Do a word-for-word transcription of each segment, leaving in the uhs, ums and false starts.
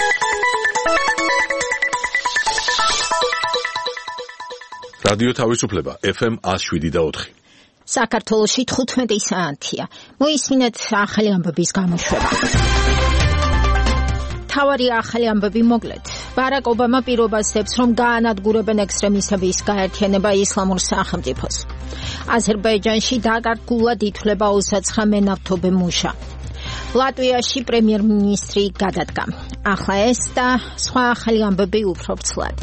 რადიო თავისუფლება ეფ ემ one oh seven და four. საქართველოში თხუთმეტი საათია. მოისმინეთ ახალი ამბების გამოშვება. თავარი ახალი ამბები მოკლედ. ბარაკ ობამა პირობას დებს, რომ გაანადგურებენ ექსტრემისტების გაერთიანება ისლამურ სახელმწიფოს. აზერბაიჯანში დაკარგულად ითვლება ოცდათხმეტ მენავთობე მუშა. ლატვიაში პრემიერ-მინისტრი გადადგა. ახლა ეს და სხვა ახალი ამბები უფრო ვრცლად.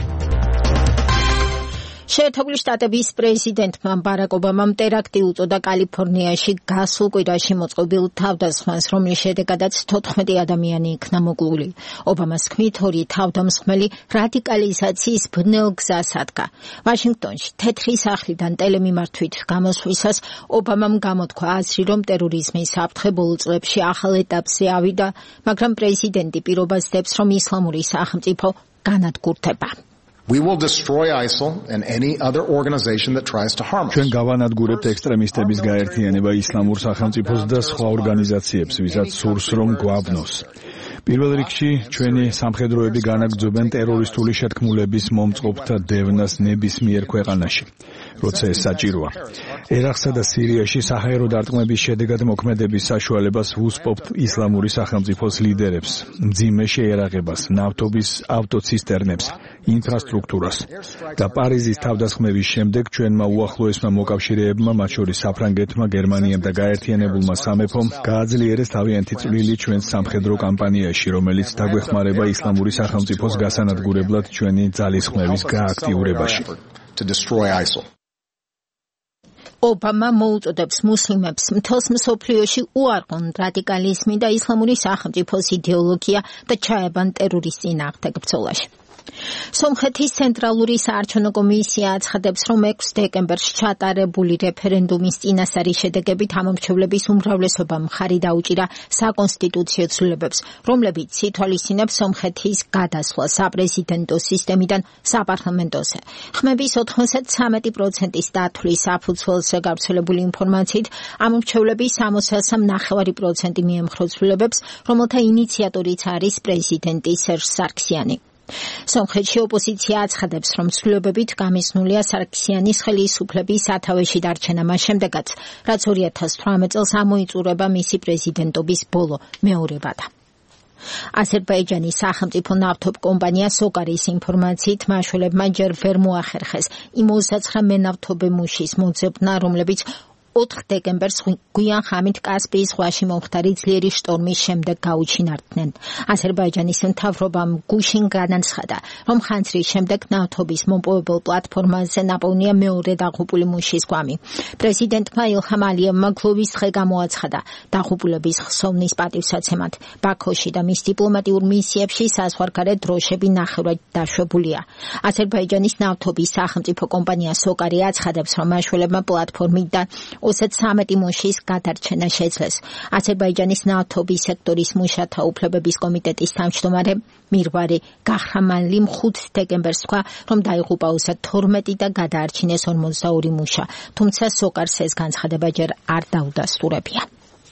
შეერთებული შტატების პრეზიდენტმა ბარაკ ობამამ ტერაქტი უწოდა კალიფორნიაში გასულ კვირაში მოწყობილ თავდასხმას, რომლის შედეგადაც თოთხმეტი ადამიანი იქნა მოკლული. ობამას თქმით, ორი თავდამსხმელი რადიკალიზაციის ბნელ გზას ადგა. ვაშინგტონში თეთრი სახლიდან ტელემიმართვით გამოსვლისას ობამამ გამოთქვა აზრი, რომ ტერორიზმის საფრთხე ბოლო წლებში ახალ ეტაპზე ავიდა, მაგრამ პრეზიდენტი პირობას დებს, რომ ისლამური სახელმწიფო განადგურდება. We will destroy I S I L and any other organization that tries to harm us. ჩვენ გავანადგურებთ ექსტრემისტების გაერთიანება ისლამურ სახელმწიფოს და სხვა ორგანიზაციებს, ვისაც სურს რომ გვაბნოს. პირველ რიგში ჩვენი სამხედროები განაგრძობენ ტერორისტული შეთქმულების მომწყობთა დევნას ნებისმიერ ქვეყანაში, როცა ეს საჭიროა. ერაყსა და სირიაში საჰაერო დარტყმების შედეგად მოქმედების საშუალებას ვუსპობთ ისლამური სახელმწიფოს ლიდერებს, მძიმე შეერაღებას, ნავთობის ავტოცისტერნებს, ინფრასტრუქტურას და პარიზის თავდასხმების შემდეგ ჩვენმა უახლოესმა მოკავშირეებმა, მათ შორის საფრანგეთმა, გერმანიამ და გაერთიანებულმა სამეფომ გააძლიერეს თავიანთი წვლილი ჩვენს სამხედრო კამპანიაში, რომელიც დაგვეხმარება ისლამური სახელმწიფოს გასანადგურებლად ჩვენი ძალისხმევის გააქტიურებაში. ობამა მოუწოდებს მუსლიმებს მთელს მსოფლიოში უარყონ რადიკალიზმი და ისლამური სახელმწიფოს იდეოლოგია და ჩაებან ტერორის წინააღმდეგ ბრძოლაში. სომხეთის ცენტრალური საარჩევნო კომისია აცხადებს, რომ ექვსი დეკემბერს ჩატარებული რეფერენდუმის წინასწარი შედეგებით ამომრჩევლების უმრავლესობამ მხარი დაუჭირა საკონსტიტუციო ცვლილებებს, რომლებიც ითვალისწინებს სომხეთის გადასვლას საპრეზიდენტო სისტემიდან საპარლამენტოზე. ხმების ოთხმოცდათრამეტი პროცენტის დათვლის საფუძველზე გავრცელებული ინფორმაციით, ამომრჩევლები სამოცდასამ ნახევარი პროცენტი მიემხრა ცვლილებებს, რომელთა ინიციატორიც არის პრეზიდენტი სერჟ სარქსიანი. სომხეთში ოპოზიცია აცხადებს, რომ ცვლილებებით გამიზნულია სარქსიანის ხელისუფლების სათავეში დარჩენა მას შემდეგაც, რაც ორი ათას თვრამეტ წელს ამოიწურება მისი პრეზიდენტობის ბოლო მეორებადა. აზერბაიჯანის სახელმწიფო ნავთობ კომპანია სოკარის ინფორმაციით მაშველებმა ჯერ ვერ მოახერხეს იმ ოცდათხმეტ მენავთობე მუშის მოძებნა, რომლებიც ოთხ დეკემბერს გვიან ხამით კასპიის ზღვაში მომხდარი ძლიერი შტორმის შემდეგ გაუჩინარდნენ. აზერბაიჯანის მთავრობამ გუშინ განაცხადა, რომ ხანძრის შემდეგ ნავთობის მომპოვებელ პლატფორმაზე ნაპოვნია მეორე დაღუპული მუშის გვამი. პრეზიდენტმა ილჰამ ალიევმა გლოვის დღე გამოაცხადა დაღუპულების ხსოვნის პატივსაცემად. ბაქოში და მის დიპლომატიურ მისიებში საზღვარგარეთ დროშები ნახევრად დაშვებულია. აზერბაიჯანის ნავთობის სახელმწიფო კომპანია სოკარი აცხადებს, რომ მაშველებმა პლატფორმიდან ოცდათრამეტი მუშის გადარჩენა შეძლეს. აზერბაიჯანის ნავთობის სექტორის მუშათა უფლებების კომიტეტის თავმჯდომარე მირვარი გახრამანლიმ ხუთი დეკემბერს თქვა, რომ დაიღუპა ოცდათორმეტი და გადაარჩინეს ორმოცდაორი მუშა, თუმცა სოკარს ეს განცხადება ჯერ არ დაუდასტურებია.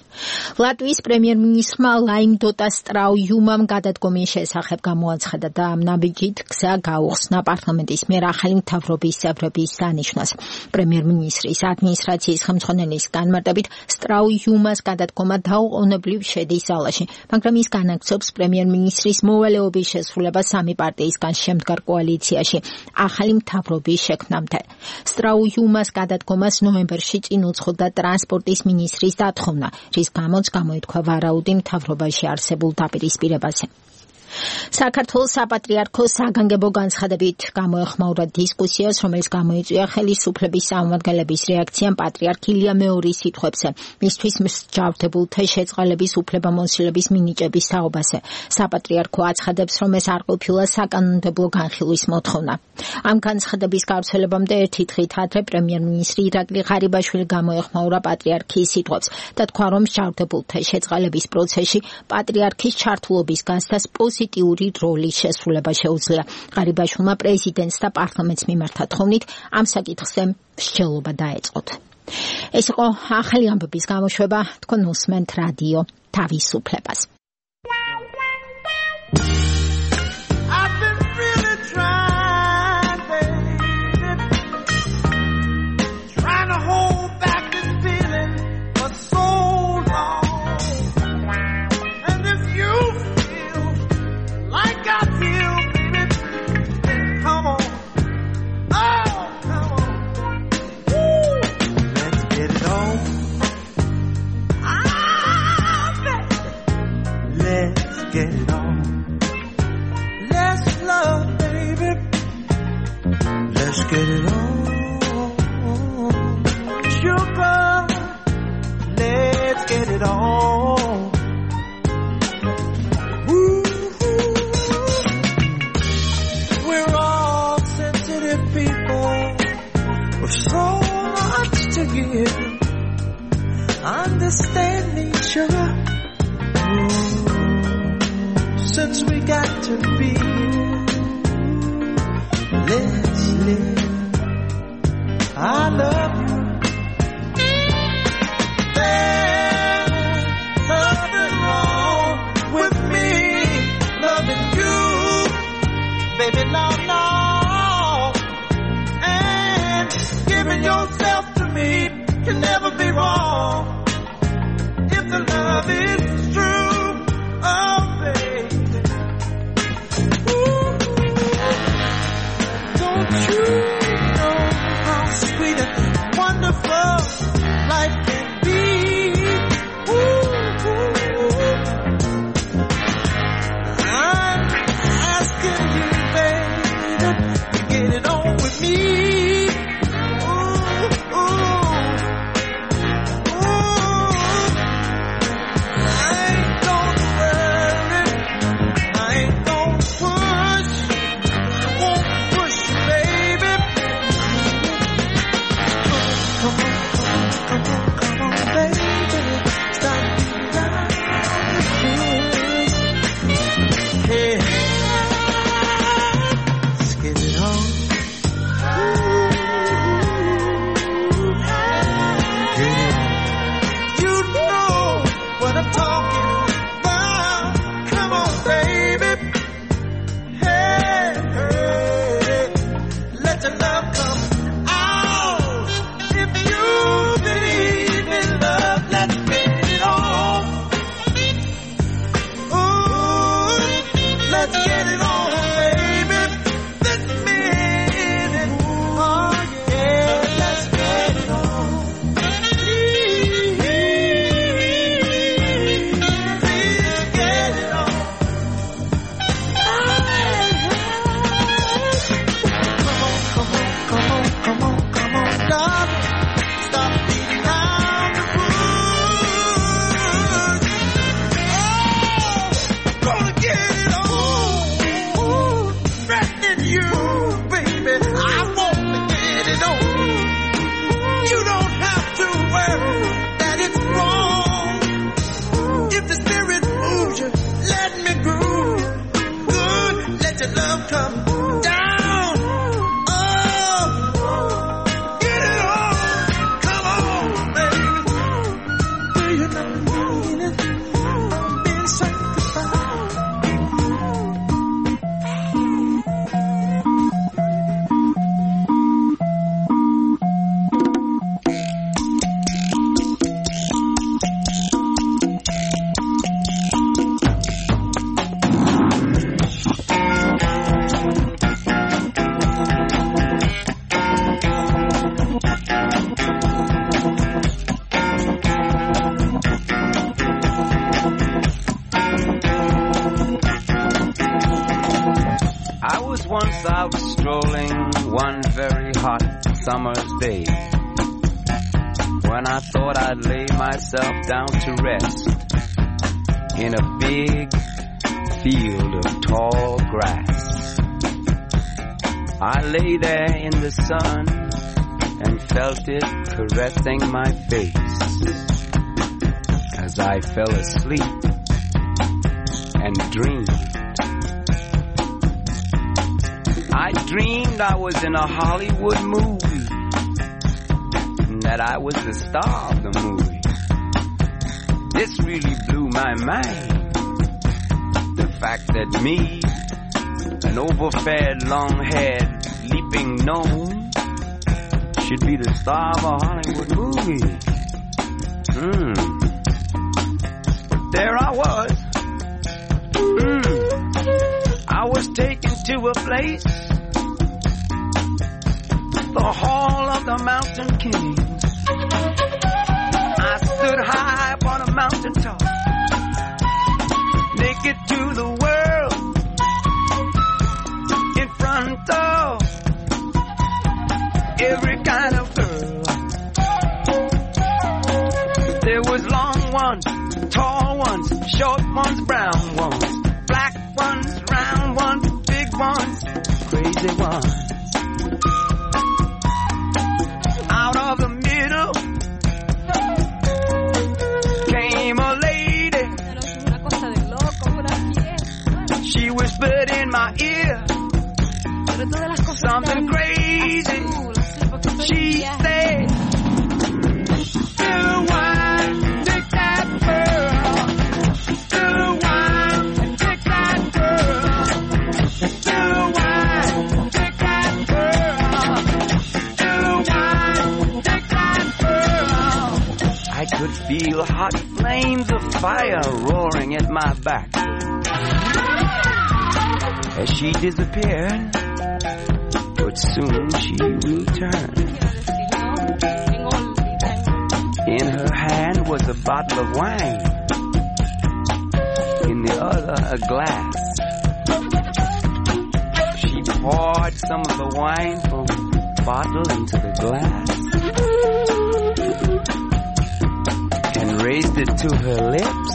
ლატვიის პრემიერ-მინისტრმა ლაიმ დოტა სტრაუიუმამ გადადგომის შესახებ გამოაცხადა და ამ ნაბიჯით გზა გაუხსნა პარლამენტის მიერ ახალი მთავრობის წევრების დანიშვნას. პრემიერ-მინისტრის ადმინისტრაციის ხელმძღვანელის განმარტებით სტრაუიუმას გადადგომა დაუყოვნებლივ შედის ზალაში, მაგრამ ის განაგრძობს პრემიერ-მინისტრის მოვალეობის შესრულებას სამი პარტიისგან შემდგარ კოალიციაში ახალი მთავრობის შექმნამდე. სტრაუიუმას გადადგომას ნოემბერში წინ უძღოდა ტრანსპორტის მინისტრის დათხოვნა, რის გამოც გამოითქვა ვარაუდი მთავრობაში არსებულ დაპირისპირებაზე. საქართველოს საპატრიარქო საგანგებო განცხადებით გამოეხმაურა დისკუსიას, რომელიც გამოიწვია ხელისუფლების წარმომადგენლების რეაქციამ პატრიარქ ილია მეორის სიტყვებზე, მისთვის მსჯავრდებულთა შეწყალების უფლებამოსილების მინიჭების საუბაზე. საპატრიარქო აცხადებს, რომ ეს არ ყოფილა საკანონმდებლო განხილვის მოთხოვნა. ამ განცხადების გავრცელებამდე ერთი დღით ადრე პრემიერ-მინისტრი ირაკლი ღარიბაშვილი გამოეხმაურა პატრიარქის სიტყვებს და თქვა, რომ მსჯავრდებულთა შეწყალების პროცესში პატრიარქის ჩართულობის გასცდას პოზიტიური როლის შესრულება შეუძლია. ღარიბაშვილმა პრეზიდენტს და პარლამენტს მიმართა თხოვნით ამ საკითხზე მსჯელობა დაეწყოთ. ეს იყო ახალი ამბების გამოშვება, თქვენ უსმენთ რადიო თავისუფლებას. get it on. Let's love, baby. Let's get it on. Sugar, let's get it on. Ooh, we're all sensitive people with so much to give. Understand me, sugar. Ooh, since we got to be, let's live. I love you. There's nothing wrong with me loving you, baby. No, no. And giving yourself to me can never be wrong. If the love is true, oh baby, ooh, don't you know how sweet and wonderful life can be? Ooh, ooh. I'm asking you, baby, to get it on with me. Down to rest in a big field of tall grass. I lay there in the sun and felt it caressing my face as I fell asleep and dreamed. I dreamed I was in a Hollywood movie and that I was the star of the movie. This really blew my mind. The fact that me, an overfed, long-haired, leaping gnome, should be the star of a Hollywood movie. Hmm. But there I was. Hmm. I was taken to a place, the Hall of the Mountain King. I stood high upon a mountain top, naked to brown ones, black ones, round ones, big ones, crazy ones. Out of the middle came a lady. She whispered in my ear something crazy. She said, "Still wine, take that girl. Still wine, take that girl. Still wine, take that girl. Still wine, take that girl." I could feel hot flames of fire roaring at my back. As she disappeared, but soon she returned. In her hand was a bottle of wine, in the other a glass. She poured some of the wine from the bottle into the glass and raised it to her lips.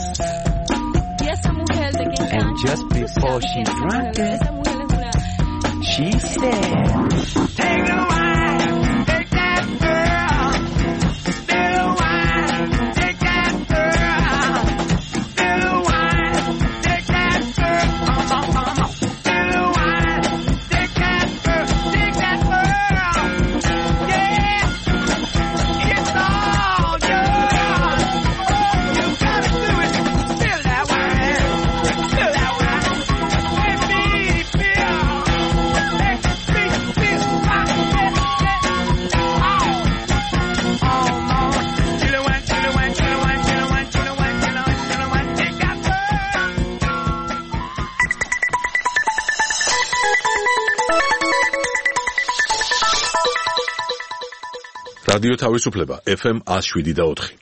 And just before she drank it, she said, "Take the wine, take that girl. Still wine, take that girl. Still wine, take that girl. Uh, uh, uh, uh. Still wine, take that girl, take that girl. Yeah, it's all yours. You gotta do it. Spill that wine, spill that wine. Let me feel. რადიო თავისუფლება ეფ ემ one oh seven და four.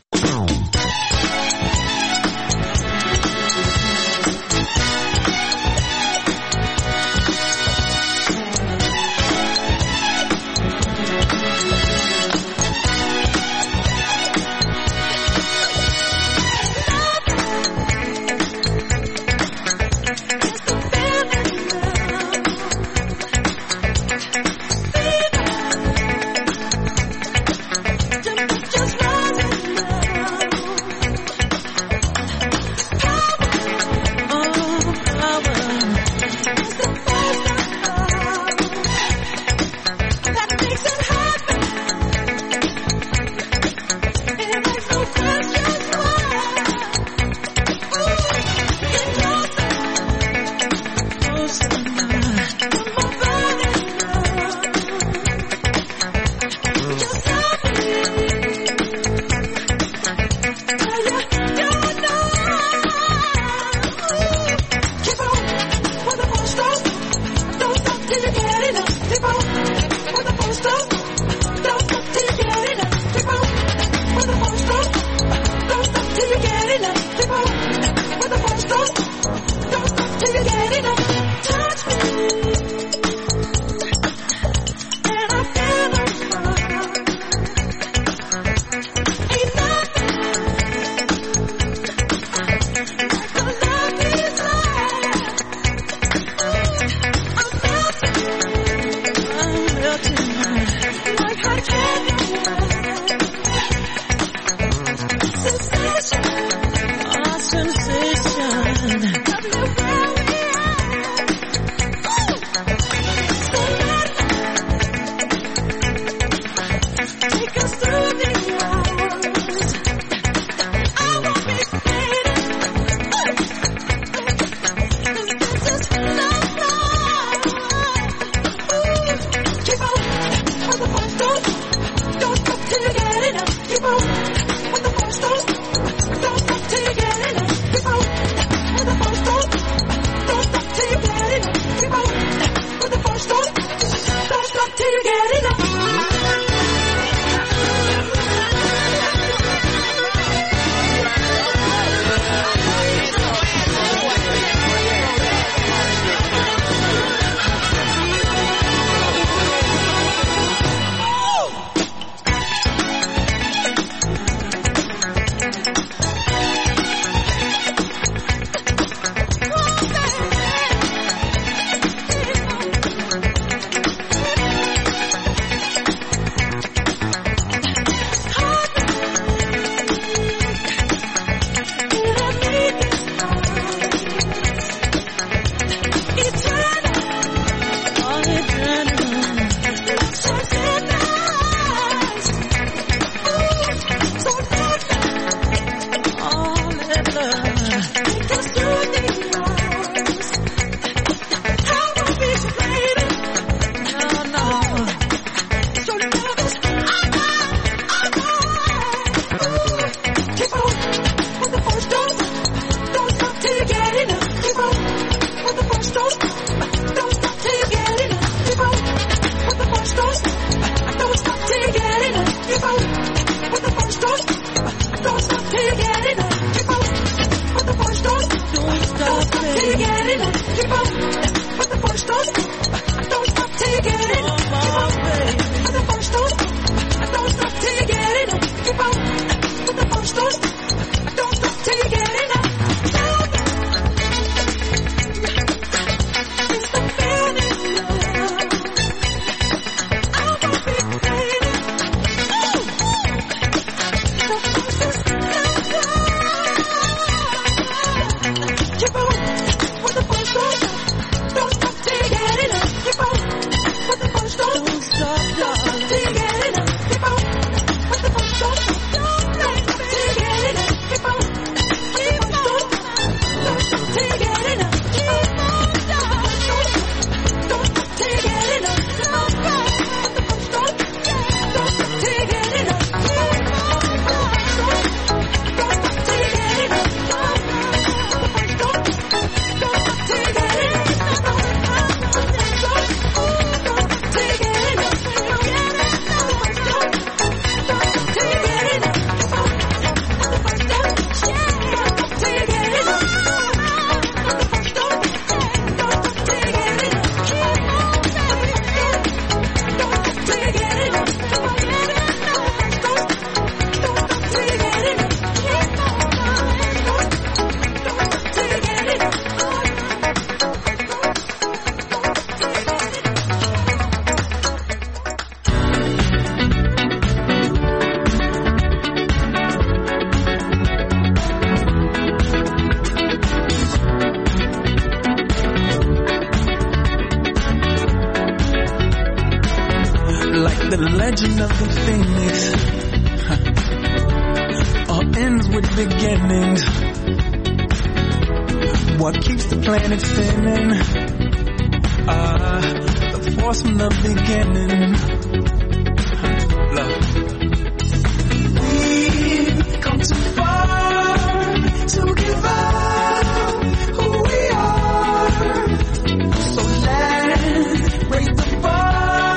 Keep on with the push, don't stop. Don't stop till you get enough. Keep on with the push, don't, don't stop. Don't stop till you get enough. Keep on with the push, don't stop. Don't stop till you get enough. Keep on, keep on, don't don't stop till you get enough. Keep on, don't stop, don't stop till you get enough. Keep on with the push, don't don't stop till you get enough. Keep on, don't stop till you get enough. The legend of the phoenix, huh, all ends with beginnings. What keeps the planet spinning? Ah, uh, the force from the beginning. Huh, love. We've come too far to give up who we are. So let's raise the bar.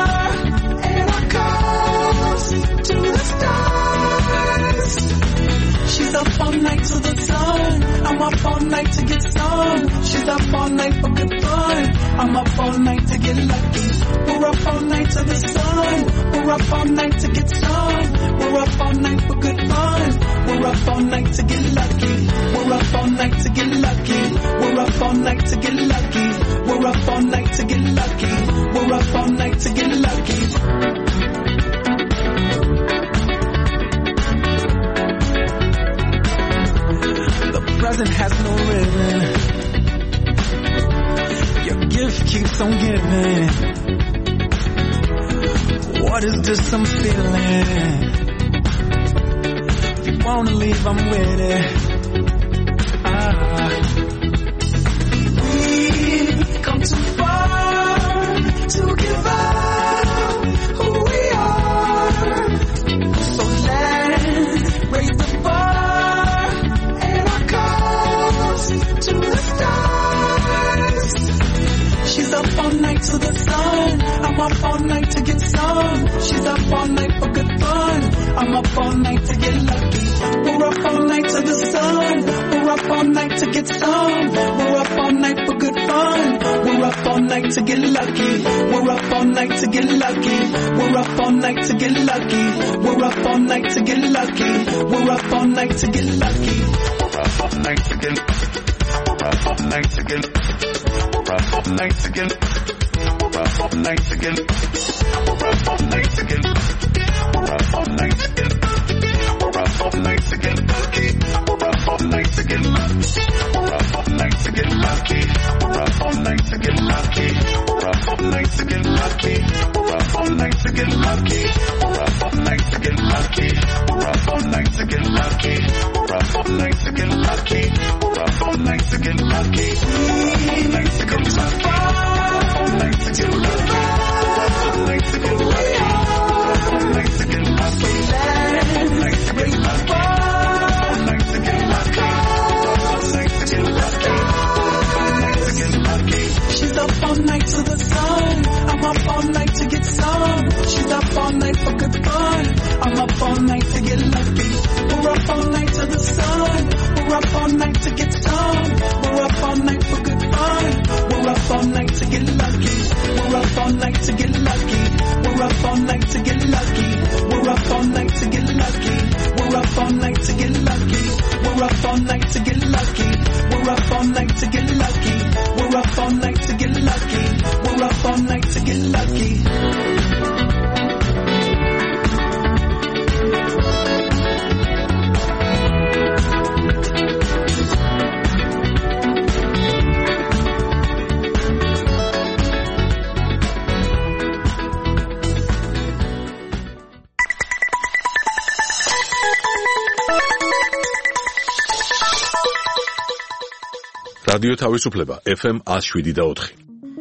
She's up all night to the sun. I'm up all night to get some. She's up all night for good fun. I'm up all night to get lucky. We're up all night to the sun. We're up all night to get some. We're up all night for good fun. We're up all night to get lucky. We're up all night to get lucky. We're up all night to get lucky. We're up all night to get lucky. We're up all night to get lucky. Present has no ribbon. Your gift keeps on giving. What is this I'm feeling? If you wanna leave, I'm with it. Ah. We've come too far to give up who we are. So let's raise the bar. To the stars. She's up all night to the sun. I'm up all night to get some. She's up all night for good fun. I'm up all night to get lucky. We're up all night to the sun. We're up all night to get some. We're up all night for good fun. We're up all night to get lucky. We're up all night to get lucky. We're up all night to get lucky. We're up all night to get lucky. We're up all night to get lucky. We're up all night to get lucky. We're up all night to get. We're up all night to get. We're up all night to get. We're up all night to get. We're up all night to get. We're up all night to get lucky. We're up all night to get lucky. We're up all night to get lucky. We're up all night to get lucky. We're up all night to get lucky. We're up all night to get lucky. We're up all night to get lucky. We're up all night to get lucky. We're up all night to get lucky. We're up all night to get lucky. All night to get lucky. All night to get lucky. All night to get lucky. All night to get lucky. All night to get lucky. All night to get lucky. All night to get lucky. All night to get lucky. She's up all night to the sun. I'm up all night to get some. She's up all night for good fun. I'm up all night to get lucky. We're up all night to the sun. We're up all night to get some. We're up all night for good fun. We're up all night to get lucky. We're up all night to get lucky. We're up all რადიო თავისუფლება ეფ ემ one oh seven და four.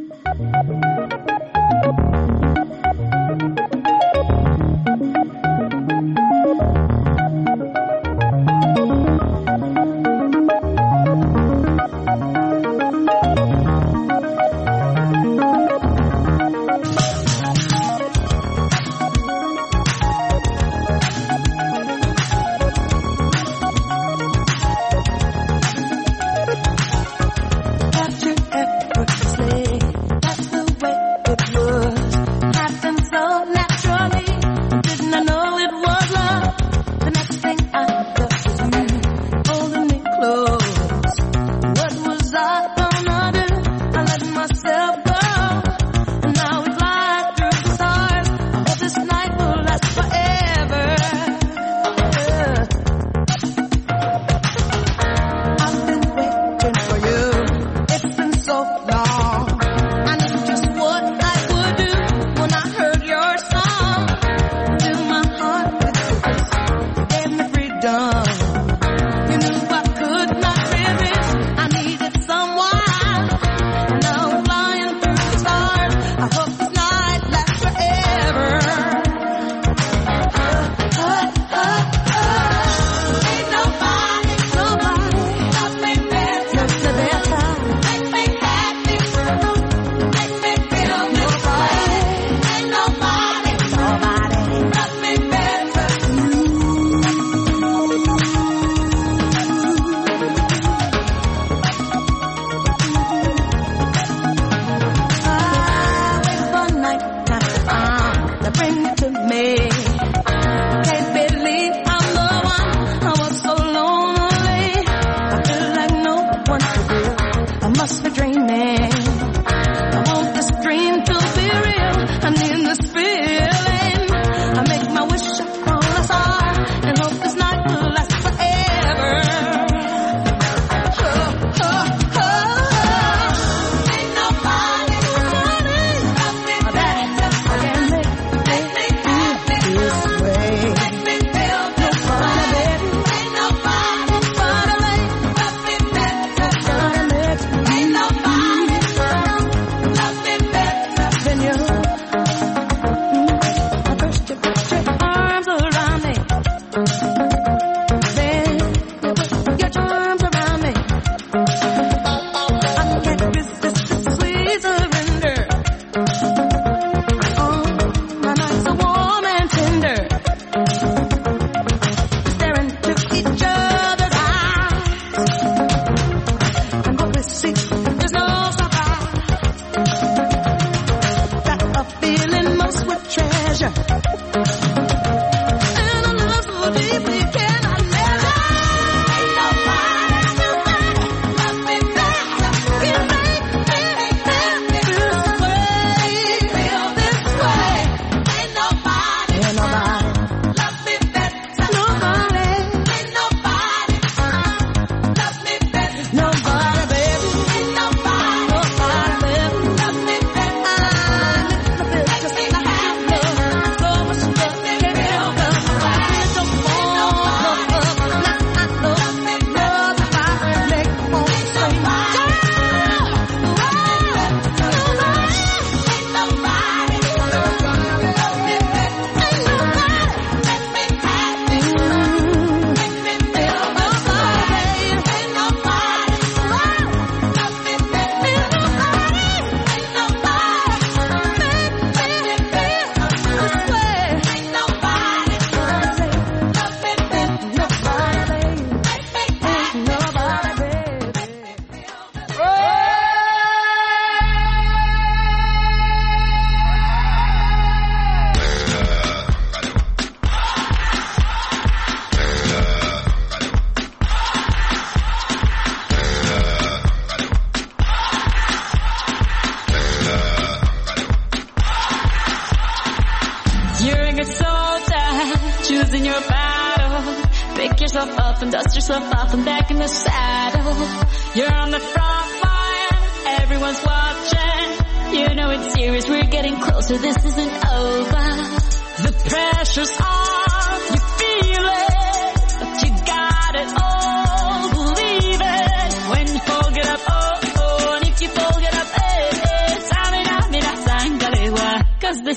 choosing your battle. Pick yourself up and dust yourself off and back in the saddle. You're on the front line, everyone's watching. You know it's serious, we're getting closer, this isn't over. The pressure's on, you feel it, but you got it all, believe it. When you fold it up, oh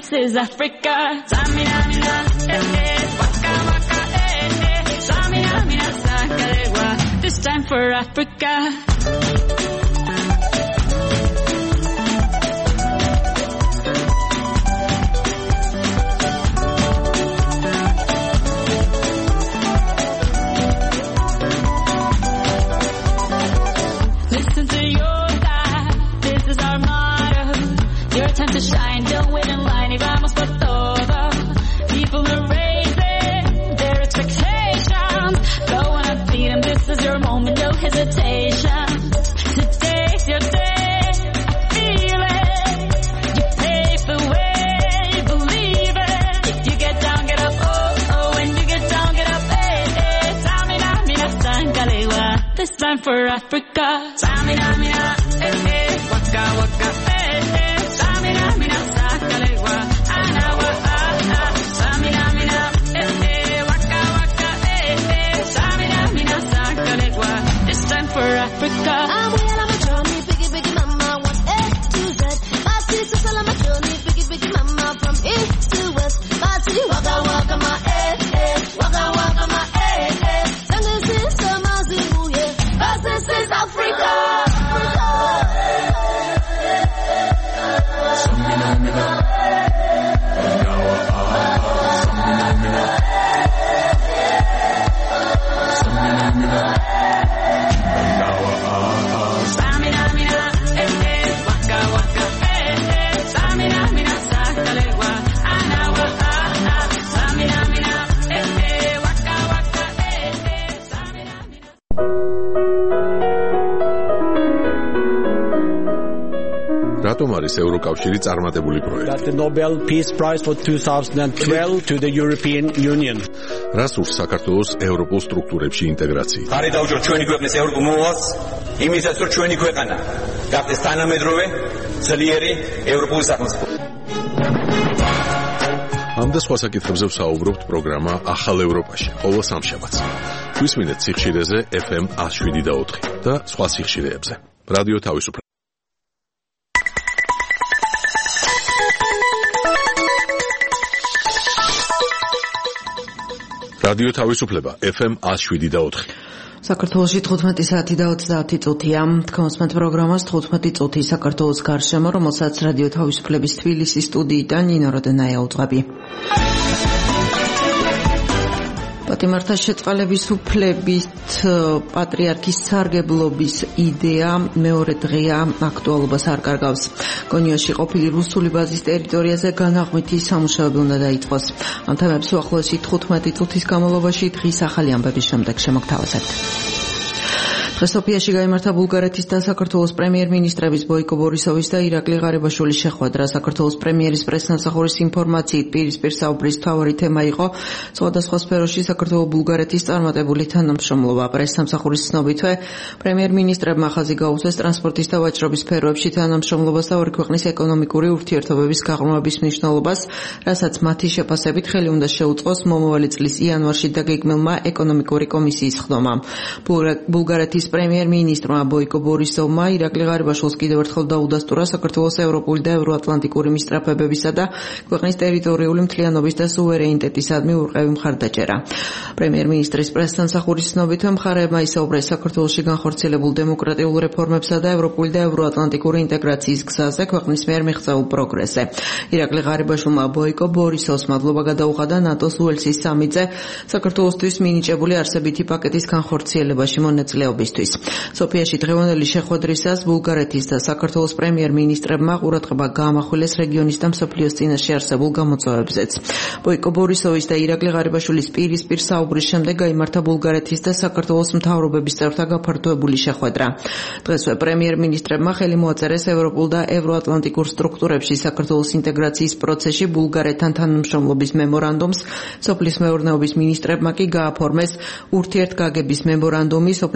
This is Africa. Samina, mina, eh, eh, waka, waka, eh, eh. Samina, mina, sakalewa. This time for Africa. Listen to your God. This is our motto. Your time to shine. Don't wait in line. Y vamos por todo. People are raising their expectations. Go on and feed them. This is your moment. No hesitation. Today's your day. I feel it. You pave the way. Believe it. If you get down, get up. Oh, oh. When you get down, get up. Hey, hey. Samina, mina, sangalewa. This time for Africa. Samina, mina, eh, eh. Waka, waka, eh, eh. Samina, mina, sakalewa. Anawa, ah, ah. Samina, mina, eh, eh. Waka, waka, eh, eh. Samina, mina, sakalewa. This time for Africa. I'm well on my journey, biggie, biggie mama, one A to Z. My sister's all on my journey, biggie, biggie mama, from east to west. My city, waka, waka, my eh, eh. Waka, waka, my eh, eh. Sangin' sister, my Zulu, yeah. Cause this is Africa. Samina, mina, eh, eh. Waka, waka, eh, eh. Samina, mina, sakalewa. Anawa, ah, ah. Samina, mina, eh, eh. Waka, waka, eh, eh. Samina, mina. რატომ არის ევროკავშირი წარმატებული პროექტი? Got the Nobel Peace Prize for twenty twelve to the European Union. რას ურს საქართველოს ევროპულ სტრუქტურებში ინტეგრაცია? ხარი დაუჭროთ ჩვენი ქვეყნის ევროპულ მოვალს, იმისაც რომ ჩვენი ქვეყანა გახდეს თანამედროვე, ძლიერი ევროპული სახელმწიფო. ამ და სხვა საკითხებზე ვსაუბრობთ პროგრამა ახალ ევროპაში, ყოველ სამშაბათს. გვისმინეთ სიხშირეზე ეფ ემ one oh seven და four და სხვა სიხშირეებზე. რადიო თავისუფლება. რადიო თავისუფლება ეფ ემ one oh seven და four. საქართველოში თხუთმეტი საათი და ოცდაათი წუთია. თქოსმეთ პროგრამას თხუთმეტი წუთი საქართველოს გარშემო, რომელსაც რადიო თავისუფლების თბილისის სტუდიიდან ნინო როდენაია უძღვები. პატიმართა შეწყალების უფლებით პატრიარქის სარგებლობის იდეა მეორე დღეა აქტუალობას არ კარგავს. გონიოში ყოფილი რუსული ბაზის ტერიტორიაზე განაღმითი სამუშაოები უნდა დაიწყოს. ამ თემებს უახლოესი თხუთმეტი წუთის განმავლობაში დღის ახალი ამბების შემდეგ შემოგთავაზებთ. დღეს სოფიაში გაიმართა ბულგარეთის და საქართველოს პრემიერ-მინისტრების ბოიკო ბორისოვის და ირაკლი ღარიბაშვილის შეხვედრა. საქართველოს პრემიერის პრესნამსახურის ინფორმაციით პირისპირ საუბრის მთავარი თემა იყო სხვადასხვა სფეროში საქართველო-ბულგარეთის წარმატებული თანამშრომლობა. პრესნამსახურის ცნობითვე პრემიერ-მინისტრებმა ხაზი გაუწეს ტრანსპორტის და ვაჭრობის სფეროებში თანამშრომლობას და ორი ქვეყნის ეკონომიკური ურთიერთობების გაღრმავების მნიშვნელობას, რასაც მათი შეფასებით ხელი უნდა შეუწყოს მომავალი წლის იანვარში დაგეგმილმა ეკონომიკური კომისიის ხდომა. ბულგარეთის პრემიერ-მინისტრმა ბოიკო ბორისოვმა ირაკლი ღარიბაშვილს კიდევ ერთხელ დაუდასტურა საქართველოს ევროპული და ევროატლანტიკური მისწრაფებებისა და ქვეყნის ტერიტორიული მთლიანობის და სუვერენიტეტისადმი ურყევი მხარდაჭერა. პრემიერ-მინისტრის პრესნამსახურის ცნობითვე მხარეებმა ისაუბრეს საქართველოში განხორციელებულ დემოკრატიულ რეფორმებსა და ევროპული და ევროატლანტიკური ინტეგრაციის გზაზე ქვეყნის მიერ მიღწეულ პროგრესზე. ირაკლი ღარიბაშვილმა ბოიკო ბორისოვს მადლობა გადაუხადა ნატოს უელსის სამიტზე საქართველოსთვის მინიჭებული არსებითი პაკეტის განხორციელებაში მონაწილეობისთვის. სოფიაში დღევანდელი შეხვედრისას ბულგარეთის და საქართველოს პრემიერ-მინისტრებმა ყურადღება გაამახვილეს რეგიონის და მსოფლიოს წინაშე არსებულ გამოწვევებზეც. ბოიკო ბორისოვის და ირაკლი ღარიბაშვილის პირისპირ საუბრის შემდეგ გაიმართა ბულგარეთის და საქართველოს მთავრობების წევრთა გაფართოებული შეხვედრა. დღესვე პრემიერ-მინისტრებმა ხელი მოაწერეს ევროპულ და ევროატლანტიკურ სტრუქტურებში საქართველოს ინტეგრაციის პროცესში ბულგარეთთან თანამშრომლობის მემორანდუმს, სოფლის მეურნეობის მინისტრებმა კი გააფორმეს ურთიერთგაგების მემორანდუმი სოფლის მეურნეობის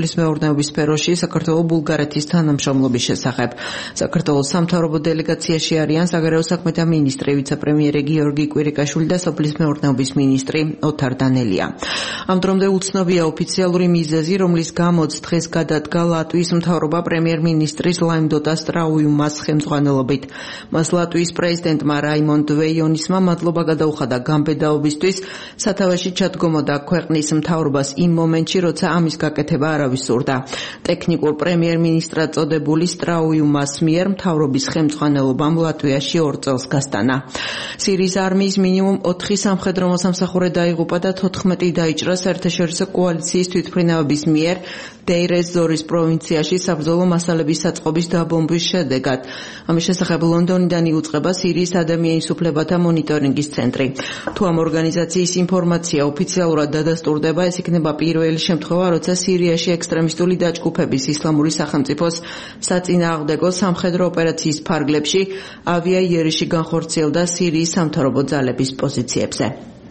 მემკვიდრეობის სფეროში საქართველოს ბულგარეთის თანამშრომლობის შესახებ. საქართველოს სამთავრობო დელეგაციაში არიან საგარეო საქმეთა მინისტრი, ვიცე-პრემიერი გიორგი კვირიკაშვილი და სოფლის მეურნეობის მინისტრი ოთარ დანელია. ამ დრომდე უცნობია ოფიციალური მიზეზი, რომლის გამოც დღეს გადადგა ლატვიის მთავრობა პრემიერ-მინისტრის ლაიმდოტა სტრაუიუმას ხელმძღვანელობით. მას ლატვიის პრეზიდენტმა რაიმონდ ვეიონისმა მადლობა გადაუხადა გამბედაობისთვის, სათავეში ჩადგომოდა ქვეყნის მთავრობას იმ მომენტში, როცა ამის გაკეთება არავის სურდა. ტექნიკურ პრემიერ-მინისტრად წოდებული სტრაუიუმას მიერ მთავრობის ხელმძღვანელობამ ლატვიაში ორ წელს გასტანა. სირიის არმიის მინიმუმ ოთხი სამხედრო მოსამსახურე დაიღუპა და თოთხმეტი დაიჭრა საერთაშორისო კოალიციის თვითმფრინავების მიერ დეირ-ეს ზორის პროვინციაში საბრძოლო მასალების საწყობის დაბომბვის შედეგად. ამის შესახებ ლონდონიდან იუწყება სირიის ადამიანის უფლებათა მონიტორინგის ცენტრი. თუ ამ ორგანიზაციის ინფორმაცია ოფიციალურად დადასტურდება, ეს იქნება პირველი შემთხვევა, როცა სირიაში ექსტრემისტული დაჯგუფების ისლამური სახელმწიფოს საწინააღმდეგო სამხედრო ოპერაციის ფარგლებში ავიაიერიში განხორციელდა სირიის სამთავრობო ძალების პოზიციებზე.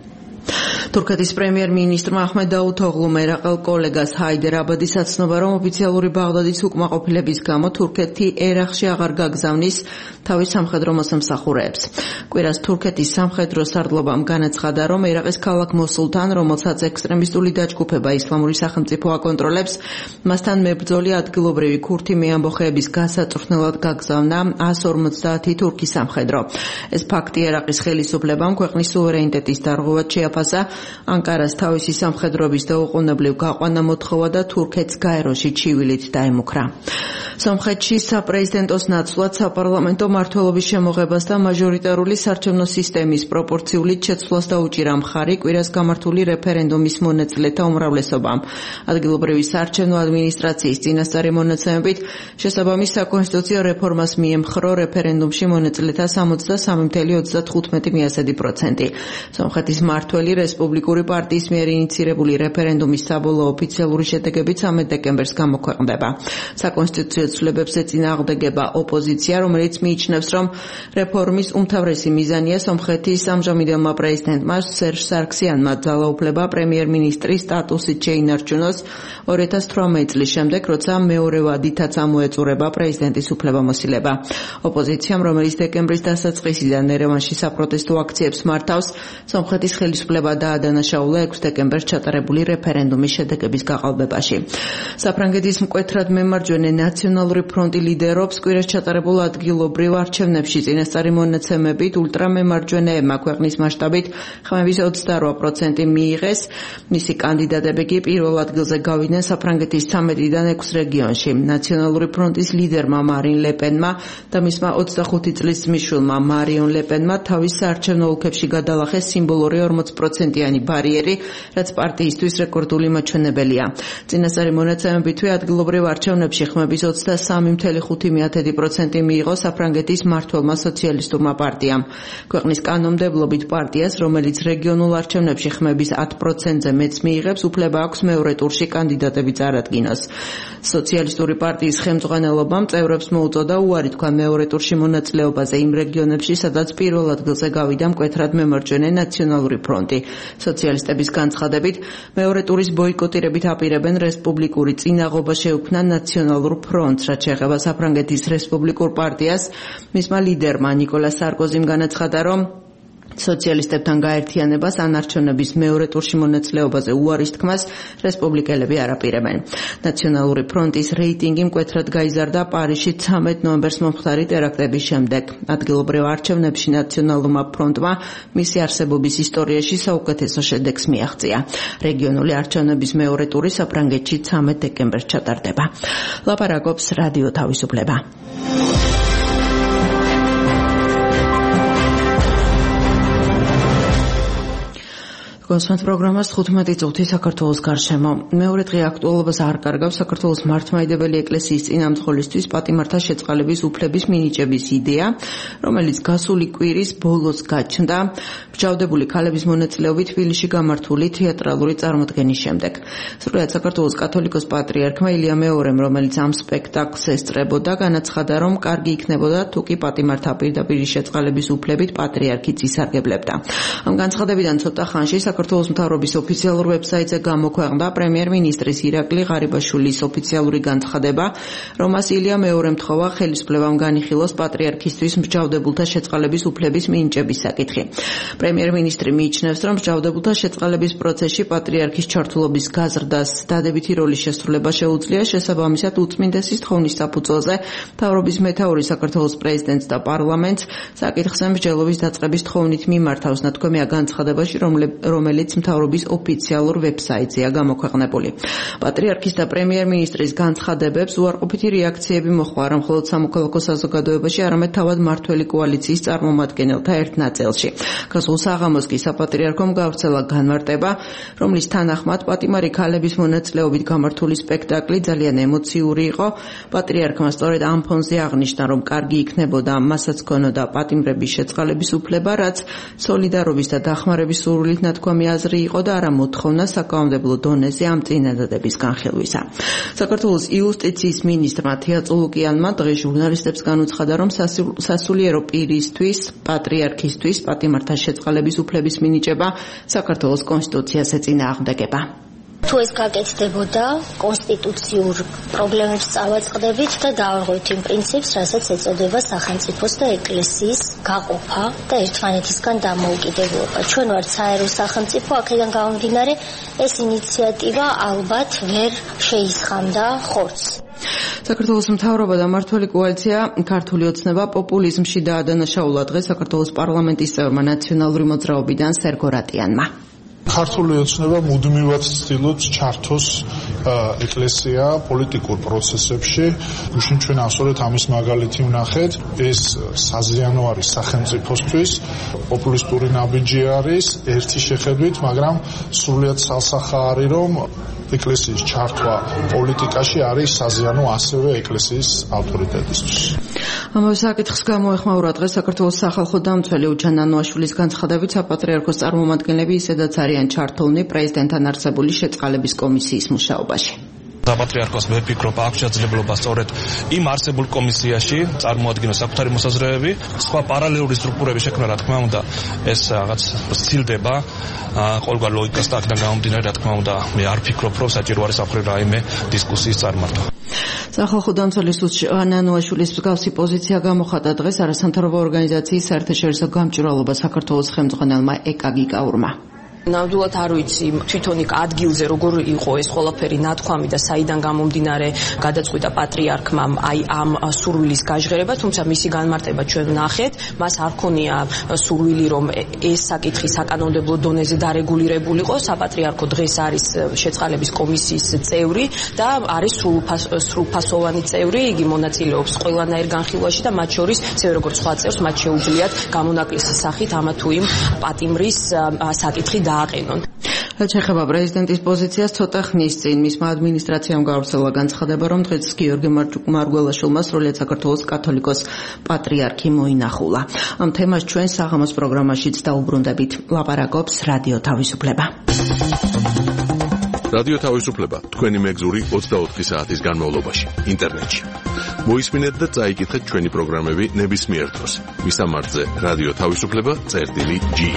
თურქეთის პრემიერ-მინისტრმა აჰმედ დაუთოღლუმ ერაყელ კოლეგას ჰაიდერ აბადის აცნობა, რომ ოფიციალური ბაღდადის უკმაყოფილების გამო თურქეთი ერაყში აღარ გაგზავნის თავის სამხედრო მოსამსახურეებს. კვირას თურქეთის სამხედრო სარდლობამ განაცხადა, რომ ერაყის ქალაქ მოსულთან, რომელსაც ექსტრემისტული დაჯგუფება ისლამური სახელმწიფო აკონტროლებს, მასთან მებრძოლი ადგილობრივი ქურთი მეამბოხეების გასაწვრთნელად გაგზავნა ას ორმოცდაათი თურქი სამხედრო. ეს ფაქტი ერაყის ხელისუფლებამ ქვეყნის სუვერენიტეტის დარღვევად შეაფასა. ანკარას თავისი სამხედროების დაუყოვნებლივ გაყვანა მოთხოვა და თურქეთს გაეროში ჩივილით დაემუქრა. სომხეთში საპრეზიდენტოს ნაცვლად საპარლამენტო მმართველობის შემოღებას და მაჟორიტარული საარჩევნო სისტემის პროპორციულით შეცვლას დაუჭირა მხარი კვირას გამართული რეფერენდუმის მონაწილეთა უმრავლესობამ. ადგილობრივი საარჩევნო ადმინისტრაციის წინასწარი მონაცემებით შესაბამის საკონსტიტუციო რეფორმას მიემხრო რეფერენდუმში მონაწილეთა სამოცდასამი ფاصლე ოცდათხუთმეტი პროცენტი. სომხეთის მმართველი რესპუბლიკური პარტიის მიერ ინიცირებული რეფერენდუმის საბოლოო ოფიციალური შედეგები ცამეტ დეკემბერს გამოქვეყნდება. საკონსტიტუციო ცვლილებებს ეწინააღმდეგება ოპოზიცია, რომელიც მიიჩნევს, რომ რეფორმის უმთავრესი მიზანია სომხეთის ამჟამინდელმა პრეზიდენტმა სერჟ სარქსიანმა ძალაუფლება პრემიერ-მინისტრის სტატუსით შეინარჩუნოს ორი ათას თვრამეტი წლის შემდეგ, როცა მეორე ვადითაც ამოეწურება პრეზიდენტის უფლებამოსილება. ოპოზიციამ, რომელიც დეკემბრის დასაწყისიდან ერევანში საპროტესტო აქციებს მართავს, სომხეთის ხელისუფლება დაადანაშაულა ექვსი დეკემბერს ჩატარებული რეფერენდუმის შედეგების გაყალბებაში. საფრანგეთის მკვეთრად მემარჯვენე ნაციონალური ფრონტი ლიდერობს კვირას ჩატარებულ ადგილობრივ არჩევნებში. წინასწარი მონაცემებით ულტრამემარჯვენეებმა ქვეყნის მასშტაბით ხმების ოცდარვა პროცენტი მიიღეს. მისი კანდიდატები კი პირველ ადგილზე გავიდნენ საფრანგეთის ცამეტიდან ექვს რეგიონში. ნაციონალური ფრონტის ლიდერმა მარინ ლეპენმა და მისმა ოცდახუთი წლის ძმისშვილმა მარიონ ლეპენმა თავის საარჩევნო ოლქებში გადალახეს სიმბოლური ორმოც პროცენტიანი ბარიერი, რაც პარტიისთვის რეკორდული მაჩვენებელია. წინასწარი მონაცემებითვე ადგილობრივ არჩევნებში ხმების ოცდასამი ფაصლე ხუთი პროცენტი მიიღო საფრანგეთის მმართველმა სოციალისტურმა პარტიამ. ქვეყნის კანონმდებლობით პარტიას, რომელიც რეგიონულ არჩევნებში ხმების ათ პროცენტზე მეც მიიღებს, უფლება აქვს მეორე ტურში კანდიდატები წარადგინოს. სოციალისტური პარტიის ხელმძღვანელობამ წევრებს მოუწოდა უარი თქვა მეორე ტურში მონაწილეობაზე იმ რეგიონებში, სადაც პირველ ადგილზე გავიდა მკვეთრად მემარჯვენე ნაციონალური ფრონტი. სოციალისტების განცხადებით, მეორე ტურის ბოიკოტირებით აპირებენ რესპუბლიკური წინაღობა შეუქმნა ნაციონალურ ფრონტს, რაც შეეხება საფრანგეთის რესპუბლიკურ პარტიას. მისმა ლიდერმა ნიკოლა სარკოზიმ განაცხადა, რომ სოციალისტებთან გაერთიანებას ან არჩევნების მეორე ტურში მონაწილეობაზე უარის თქმას რესპუბლიკელები არ აპირებენ. ნაციონალური ფრონტის რეიტინგი მკვეთრად გაიზარდა პარიზში ცამეტ ნოემბერს მომხდარი ტერაქტების შემდეგ. ადგილობრივ არჩევნებში ნაციონალურმა ფრონტმა მისი არსებობის ისტორიაში საუკეთესო შედეგს მიაღწია. რეგიონული არჩევნების მეორე ტური საფრანგეთში ცამეტ დეკემბერს ჩატარდება. ლაპარაკობს რადიო თავისუფლება. კონსულტანტ პროგრამას თხუთმეტი წუთი საქართველოს გარშემო. მეორე დღე აქტუალობას არ კარგავს საქართველოს მართლმადიდებელი ეკლესიის წინამძღოლისთვის პატიმართა შეწყალების უფლების მინიჭების იდეა, რომელიც გასული კვირის ბოლოს გაჩნდა მსჯავრდებული ქალების მონაწილეობით თბილისში გამართული თეატრალური წარმოდგენის შემდეგ. სრულიად საქართველოს კათოლიკოს პატრიარქმა ილია მეორემ, რომელიც ამ სპექტაკლს ესწრებოდა, განაცხადა, რომ კარგი იქნებოდა თუ კი პატიმართა პირდაპირ შეწყალების უფლებით პატრიარქიც ისარგებლებდა. ამ განცხადებიდან ცოტა ხანში საქართველოს მთავრობის ოფიციალურ ვებსაიტზე გამოქვეყნდა პრემიერ-მინისტრის ირაკლი ღარიბაშვილის ოფიციალური განცხადება, რომას ილია მეორე მთხოვა ხელისუფლებამ განიხილოს პატრიარქისთვის მსჯავრდებულთა შეწყალების უფლების მინიჭების საკითხი. პრემიერ-მინისტრი მიიჩნევს, რომ მსჯავრდებულთა შეწყალების პროცესში პატრიარქის ჩართულობის გაზრდას დადებითი როლის შესრულება შეუძლია, შესაბამისად უწმინდესის თხოვნის საფუძველზე მთავრობის მეთაური საქართველოს პრეზიდენტს და პარლამენტს საკითხზე მსჯელობის დაწყების თხოვნით მიმართავს, ნათქვამია განცხადებაში, რომელიც მთავრობის ოფიციალურ ვებსაიტზეა გამოქვეყნებული. პატრიარქის და პრემიერ-მინისტრის განცხადებებს უარყოფითი რეაქციები მოჰყვა არა მხოლოდ სამოქალაქო საზოგადოებაში, არამედ თავად მმართველი კოალიციის წარმომადგენელთა ერთ ნაწილში. გასულ საღამოს კი საპატრიარქომ გავრცელა განმარტება, რომლის თანახმად პატიმარი ქალების მონაწილეობით გამართული სპექტაკლი ძალიან ემოციური იყო. პატრიარქმა სწორედ ამ ფონზე აღნიშნა, რომ კარგი იქნებოდა მასაც ქონოდა პატიმრების შეწყალების უფლება, რაც სოლიდარობის და დახმარების სურვილით ნათქვამი აზრი იყო და არა მოთხოვნა საკანონმდებლო დონეზე ამ წინადადების განხილვისა. საქართველოს იუსტიციის მინისტრმა თია წულუკიანმა დღეს ჟურნალისტებს განუცხადა, რომ სასულიერო პირისთვის, პატრიარქისთვის პატიმართა შეწყალების უფლების მინიჭება საქართველოს კონსტიტუციას ეწინააღმდეგება. თუ ეს გაკეთდებოდა, კონსტიტუციურ პრობლემებს წავაწყდებით და დავარღვევთ იმ პრინციპს, რასაც ეწოდება სახელმწიფოს და ეკლესიის გაყოფა და ერთმანეთისგან დამოუკიდებლობა. ჩვენ ვართ საერო სახელმწიფო, აქედან გამომდინარე, ეს ინიციატივა ალბათ ვერ შეისხამდა ხორცს. საქართველოს მთავრობა და მმართველი კოალიცია ქართული ოცნება პოპულიზმში დაადანაშაულა დღეს საქართველოს პარლამენტის წევრმა ნაციონალური მოძრაობიდან სერგო რატიანმა. ქართული ოცნება მუდმივად ცდილობს ჩართოს ეკლესია პოლიტიკურ პროცესებში. გუშინ ჩვენ ასწორეთ ამის მაგალითი ვნახეთ. ეს საზიანო არის სახელმწიფოსთვის, პოპულისტური ნაბიჯი არის ერთი შეხედვით, მაგრამ სრულიად ცალსახა არის, რომ ეკლესიის ჩართვა პოლიტიკაში არის საზიანო ასევე ეკლესიის ავტორიტეტისთვის. ამავე საკითხს გამოეხმაურა დღეს საქართველოს სახალხო დამცველი უჩან ნანოაშვილის განცხადებით, საპატრიარქოს წარმომადგენლები ისედაც არიან ჩართულნი პრეზიდენტთან არსებული შეწყალების კომისიის მუშაობაში. საპატრიარქოს მე ვფიქრობ, აქვს შესაძლებლობა სწორედ იმ არსებულ კომისიაში წარმოადგინოს საკუთარი მოსაზრებები, სხვა პარალელური სტრუქტურების შექმნა, რა თქმა უნდა, ეს რაღაც სცილდება, ყოველგვარ ლოგიკას და აქედან გამომდინარე, რა თქმა უნდა, მე არ ვფიქრობ, რომ საჭირო არის ახალი რაიმე დისკუსიის წარმართა. სახალხო დამცველის სუჩი ნანოაშვილის მსგავსი პოზიცია გამოხატა დღეს არასამთავრობო ორგანიზაციის საერთაშორისო გამჭვირვალობა საქართველოს ხელმძღვანელმა ეკა გიკაურმა. ნამდვილად არ ვიცი თვითონ იქ ადგილზე როგორ იყო ეს ყველაფერი ნათქვამი და საიდან გამომდინარე გადაწყვიტა პატრიარქმა აი ამ სურვილის გაჟღერება, თუმცა მისი განმარტება ჩვენ ვნახეთ, მას არ ქონია სურვილი რომ ეს საკითხი საკანონმდებლო დონეზე დარეგულირებულიყო. საპატრიარქო დღეს არის შეწყალების კომისიის წევრი და არის სრულფასოვანი წევრი, იგი მონაწილეობს ყველანაირ განხილვაში და მათ შორის ისე როგორც სხვა წევრს მათ შეუძლიათ გამონაკლისის სახით ამა თუ იმ პატიმრის საკითხი დააყენონ. რაც ეხება პრეზიდენტის პოზიციას, ცოტა ხნის წინ მისმა ადმინისტრაციამ გავრცელა განცხადება, რომ დღეს გიორგი მარგველაშვილმა სრულიად საქართველოს კათოლიკოს პატრიარქი მოინახულა. ამ თემას ჩვენ საღამოს პროგრამაშიც დაუბრუნდებით. ლაპარაკობს რადიო თავისუფლება. რადიო თავისუფლება თქვენი მეგზური ოცდაოთხი საათის განმავლობაში ინტერნეტში. მოისმინეთ და წაიკითხეთ ჩვენი პროგრამები ნებისმიერ დროს. მისამართზე რადიო თავისუფლება წერტილი ჯი.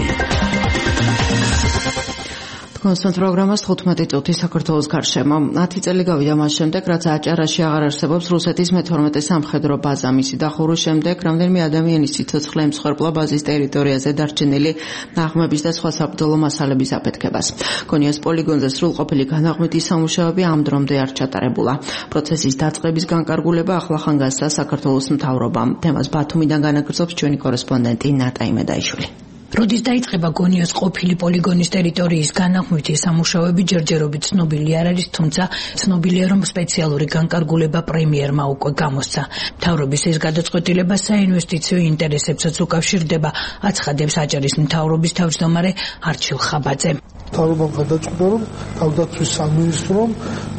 კონსტანტ პროგრამას თხუთმეტი წუთი საქართველოს გარშემო. ათი წელი გავიდა მას შემდეგ, რაც აჭარაში აღარ არსებობს რუსეთის მეთორმეტე სამხედრო ბაზა. მისი დახურვის შემდეგ რამდენიმე ადამიანის სიცოცხლე ემსხვერპლა ბაზის ტერიტორიაზე დარჩენილი ნაღმების და სხვა საბრძოლო მასალების აფეთქებას. გონიას პოლიგონზე სრულყოფილი განაღმვითი სამუშაოები ამ დრომდე არ ჩატარებულა. პროცესის დაწყების განკარგულება ახლახან გასცა საქართველოს მთავრობამ. თემას ბათუმიდან განაგრძობს ჩვენი კორესპონდენტი ნატა იმედაიშვილი. როდის დაიწყება გონიოს ყოფილი პოლიგონის ტერიტორიის განაღმვითი სამუშაოები ჯერჯერობით ცნობილი არ არის, თუმცა ცნობილია, რომ სპეციალური განკარგულება პრემიერმა უკვე გამოსცა. მთავრობის ეს გადაწყვეტილება საინვესტიციო ინტერესებსაც უკავშირდება, აცხადებს აჭარის მთავრობის თავმჯდომარე არჩილ ხაბაძე. მთავრობამ გადაწყვიტა, რომ თავდაცვის სამინისტრომ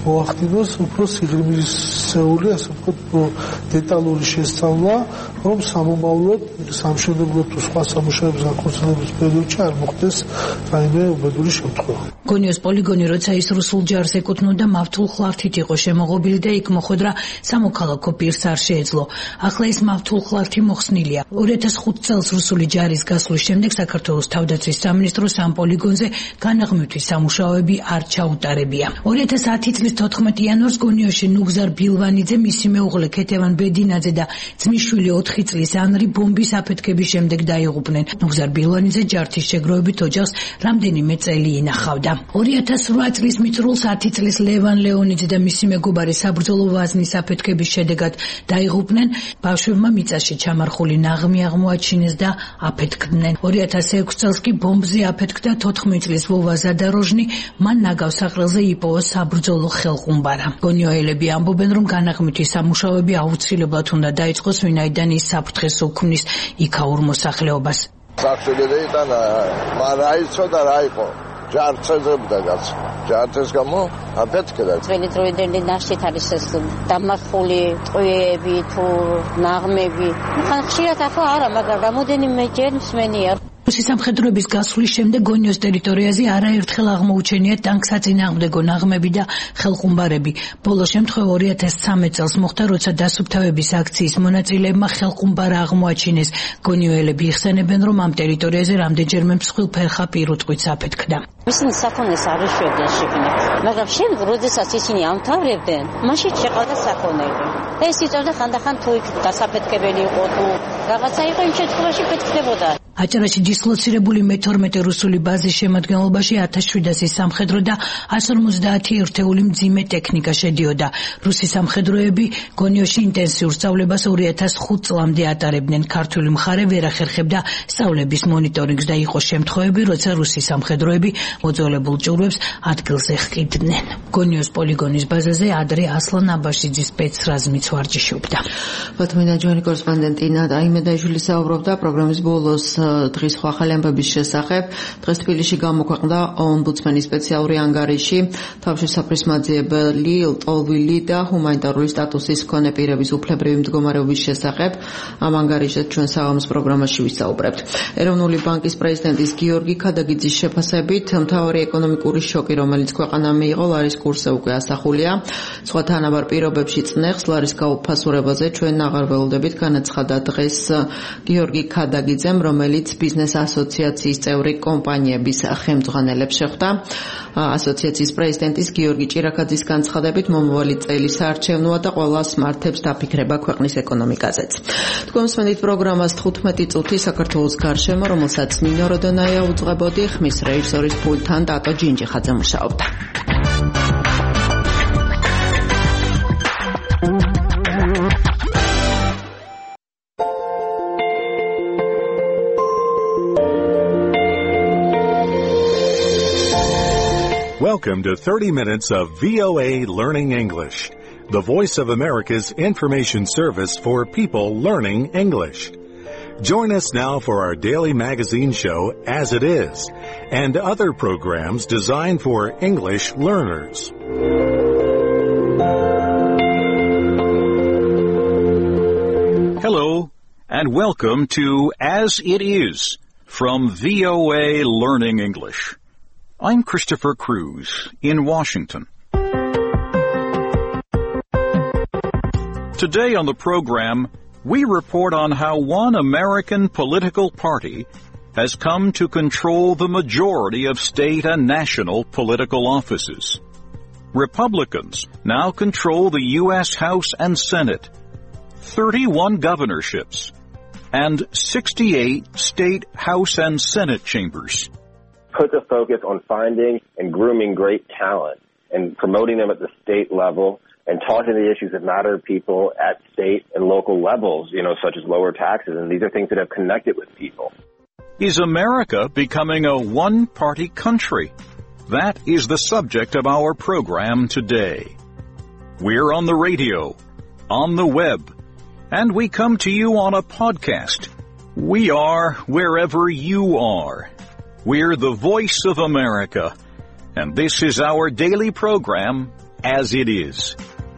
მოახდინოს უფრო სიღრმისეული, ასე ვთქვათ, დეტალური შესწავლა, რომ სამომავლოდ, სამშენებლო თუ სხვა სამუშაოების განხორციელების პერიოდში არ მოხდეს რაიმე უბედური შემთხვევა. გონიოს პოლიგონი, როცა ის რუსულ ჯარს ეკუთვნოდა, მავთულ ხლართით იყო შემოღობილი და იქ მოხვედრა სამოქალაქო პირს არ შეეძლო. ახლა ეს მავთულ ხლართი მოხსნილია. ორი ათას ხუთი წელს რუსული ჯარის გასვლის შემდეგ საქართველოს თავდაცვის სამინისტროს ამ პოლიგონზე განაღმვითის სამუშაოები არ ჩაუტარებია. ორი ათას ათი წლის თოთხმეტი იანვარს გონიოში ნუგზარ ბილვანიძე, მისი მეუღლე ქეთევან ბედინაძე და ძმისშვილი ოთხი წლის ანრი ბომბის აფეთქების შემდეგ დაიღუპნენ. ნუგზარ ბილვანიძე ჯართის შეგროვებით ოჯახს რამდენიმე წელი ინახავდა. ორი ათას რვა წლის მიწრულს ათი წლის ლევან ლეონიძე და მისი მეგობარი საბრძოლო ვაზნის აფეთქების შედეგად დაიღუპნენ. ბავშვებმა მიწაში ჩამარხული ნაღმი აღმოაჩინეს და აფეთქდნენ. ორი ათას ექვსი წელს კი ბომბზე აფეთქდა თოთხმეტი წლის ვოვა ზადაროჟნი, მან ნაგავს სახელზე იპოვა საბრძოლო ხელყუმბარა. გონიოელები ამბობენ, რომ განაღმვითის სამუშაოები აუცილებლად უნდა დაიწყოს, ვინაიდან ის საფრთხეს უქმნის იქაურ მოსახლეობას. სახშეგედე იტანა, მაგრამ რა იცოდა რა იყო? ჯარცეზებდა გაც. ჯარცეს გამო აფეთქდა. ძველი დროიდან ნაშთით არის ეს დამარხული ტყვეები თუ ნაღმები. ხან ხშირად ახლა არა, მაგრამ რამოდენიმეჯერ მსმენია. რუსის სამხედროების გასვლის შემდეგ გონიოს ტერიტორიაზე არაერთხელ აღმოუჩენიათ ტანკსაწინააღმდეგო ნაღმები და ხელყუმბარები. ბოლო შემთხვევა ორი ათას ცხრამეტ წელს მოხდა, როცა დასუფთავების აქციის მონაწილეებმა ხელყუმბარა აღმოაჩინეს. გონიოელები იხსენებენ, რომ ამ ტერიტორიაზე რამდენჯერმე მსხვილფერხა პირუტყვიც აფეთქდა. ისინი საქონელს არ იშვებდნენ შიგნით, მაგრამ შემდეგ, როდესაც ისინი ამთავრებდნენ, მაშინ შეყავდა საქონელი. და ეს იწევდა ხანდახან თუ იქ დასაფეთქებელი იყო თუ რაღაცა იყო, იმ შემთხვევაში ფეთქდებოდა. აჭარაში დისლოცირებული მეთორმეტე რუსული ბაზის შემადგენლობაში ათას შვიდასი სამხედრო და ასი ორმოცდაათი ერთეული მძიმე ტექნიკა შედიოდა. რუსი სამხედროები გონიოში ინტენსიურ სწავლებას ორი ათას ხუთი წლამდე ატარებდნენ. ქართული მხარე ვერ ახერხებდა სწავლების მონიტორინგს და იყო შემთხვევები, როცა რუსი სამხედროები მოძველებულ ჭურვებს ადგილზე ჰყიდნენ. გონიოს პოლიგონის ბაზაზე ადრე ასლან აბაშიძის სპეცრაზმიც ვარჯიშობდა. ბათუმიდან ჩვენი კორესპონდენტი ნატა იმედაიშვილი საუბრობდა პროგრამის ბოლოს დღის ახალი ამბების შესახებ. დღეს თბილისში გამოქვეყნდა ომბუდსმენის სპეციალური ანგარიში თავშესაფრის მაძიებელი, ლტოლვილი და ჰუმანიტარული სტატუსის მქონე პირების უფლებრივი მდგომარეობის შესახებ. ამ ანგარიშზე ჩვენ საღამოს პროგრამაში ვისაუბრებთ. ეროვნული ბანკის პრეზიდენტის გიორგი ქადაგიძის შეფასებით, მთავარი ეკონომიკური შოკი, რომელიც ქვეყანამ მიიღო ლარის კურსზე უკვე ასახულია. სხვა თანაბარ პირობებში წნეხს ლარის გაუფასურებაზე ჩვენ აღარ ველოდებით, განაცხადა დღეს გიორგი ქადაგიძემ, რომელიც ბიზნეს ასოციაციის წევრი კომპანიების ხელმძღვანელებს შეხვდა. ასოციაციის პრეზიდენტის გიორგი ჭირაქაძის განცხადებით, მომავალი წელი საარჩევნოა და ყველას მართებს დაფიქრება ქვეყნის ეკონომიკაზეც. თქვენ მსმენით პროგრამას თხუთმეტი წუთი საქართველოს გარშემო, რომელსაც ნინო როდონაია უძღვებოდი, ხმის რეჟისორის პულტთან ტატო ჯინჯიხაძე მუშაობდა. Welcome to thirty minutes of V O A Learning English, the voice of America's information service for people learning English. Join us now for our daily magazine show, As It Is, and other programs designed for English learners. Hello, and welcome to As It Is from V O A Learning English. I'm Christopher Cruz in Washington. Today on the program, we report on how one American political party has come to control the majority of state and national political offices. Republicans now control the U S House and Senate, thirty-one governorships, and sixty-eight state House and Senate chambers. Put the focus on finding and grooming great talent and promoting them at the state level and talking the issues that matter to people at state and local levels, you know, such as lower taxes. And these are things that have connected with people. Is America becoming a one-party country? That is the subject of our program today. We're on the radio, on the web, and we come to you on a podcast. We are wherever you are. We're the voice of America, and this is our daily program, as it is.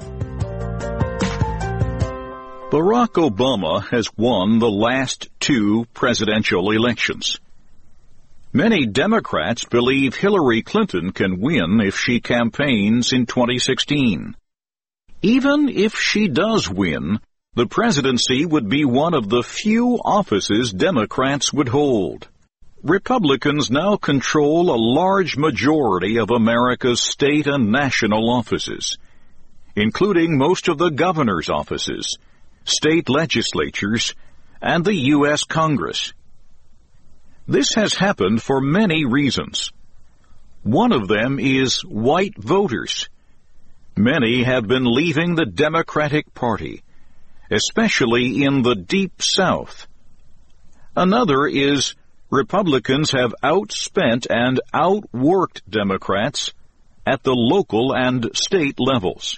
Barack Obama has won the last two presidential elections. Many Democrats believe Hillary Clinton can win if she campaigns in twenty sixteen. Even if she does win, the presidency would be one of the few offices Democrats would hold. Republicans now control a large majority of America's state and national offices, including most of the governor's offices, state legislatures, and the U S Congress. This has happened for many reasons. One of them is white voters. Many have been leaving the Democratic Party, especially in the Deep South. Another is Republicans have outspent and outworked Democrats at the local and state levels.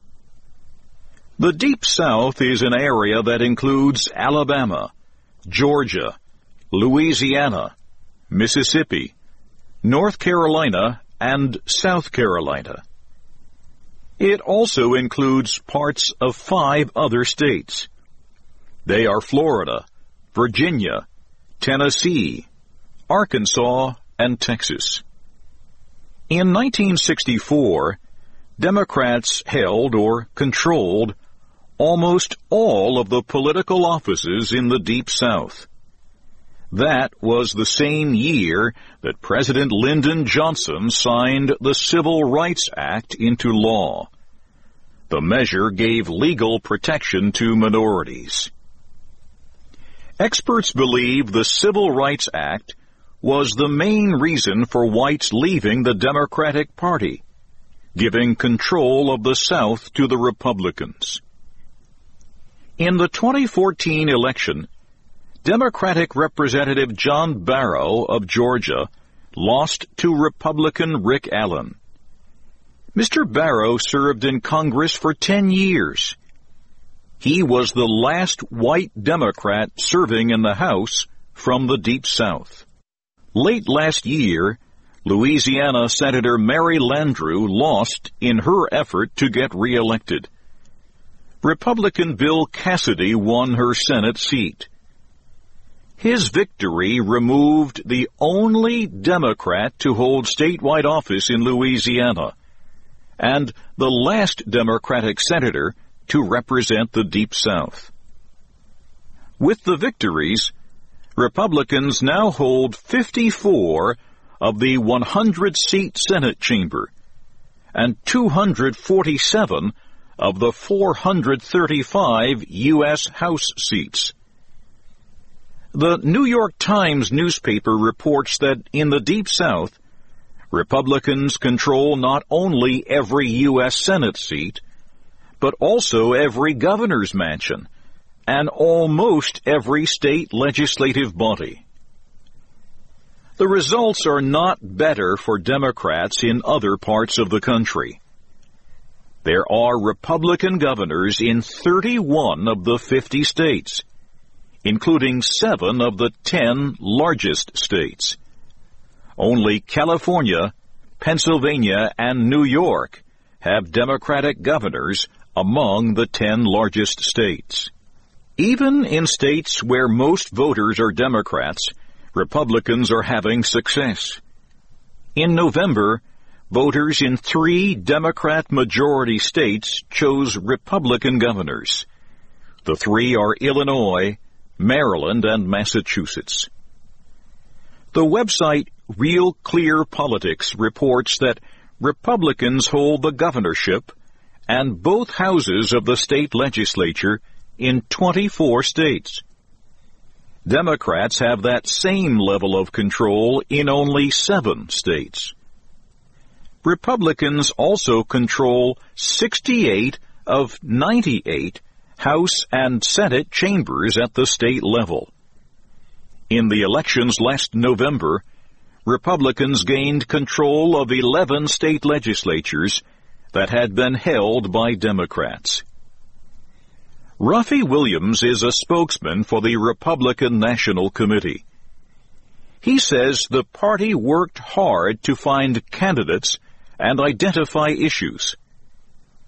The Deep South is an area that includes Alabama, Georgia, Louisiana, Mississippi, North Carolina, and South Carolina. It also includes parts of five other states. They are Florida, Virginia, Tennessee, Arkansas, and Texas. In nineteen sixty-four, Democrats held or controlled almost all of the political offices in the Deep South. That was the same year that President Lyndon Johnson signed the Civil Rights Act into law. The measure gave legal protection to minorities. Experts believe the Civil Rights Act was the main reason for whites leaving the Democratic Party, giving control of the South to the Republicans. In the twenty fourteen election, Democratic Representative John Barrow of Georgia lost to Republican Rick Allen. Mister Barrow served in Congress for ten years. He was the last white Democrat serving in the House from the Deep South. Late last year, Louisiana Senator Mary Landrieu lost in her effort to get reelected. Republican Bill Cassidy won her Senate seat. His victory removed the only Democrat to hold statewide office in Louisiana, and the last Democratic senator to represent the Deep South. With the victories, Republicans now hold fifty-four of the one hundred seat Senate chamber and two hundred forty-seven of the four hundred thirty-five U S House seats. The New York Times newspaper reports that in the Deep South, Republicans control not only every U S Senate seat, but also every governor's mansion and almost every state legislative body. The results are not better for Democrats in other parts of the country. There are Republican governors in thirty-one of the fifty states, including seven of the ten largest states. Only California, Pennsylvania, and New York have Democratic governors among the ten largest states. Even in states where most voters are Democrats, Republicans are having success. In November, voters in three Democrat-majority states chose Republican governors. The three are Illinois, Maryland, and Massachusetts. The website Real Clear Politics reports that Republicans hold the governorship and both houses of the state legislature in twenty-four states. Democrats have that same level of control in only seven states. Republicans also control sixty-eight of ninety-eight House and Senate chambers at the state level. In the elections last November, Republicans gained control of eleven state legislatures that had been held by Democrats. Ruffy Williams is a spokesman for the Republican National Committee. He says the party worked hard to find candidates and identify issues.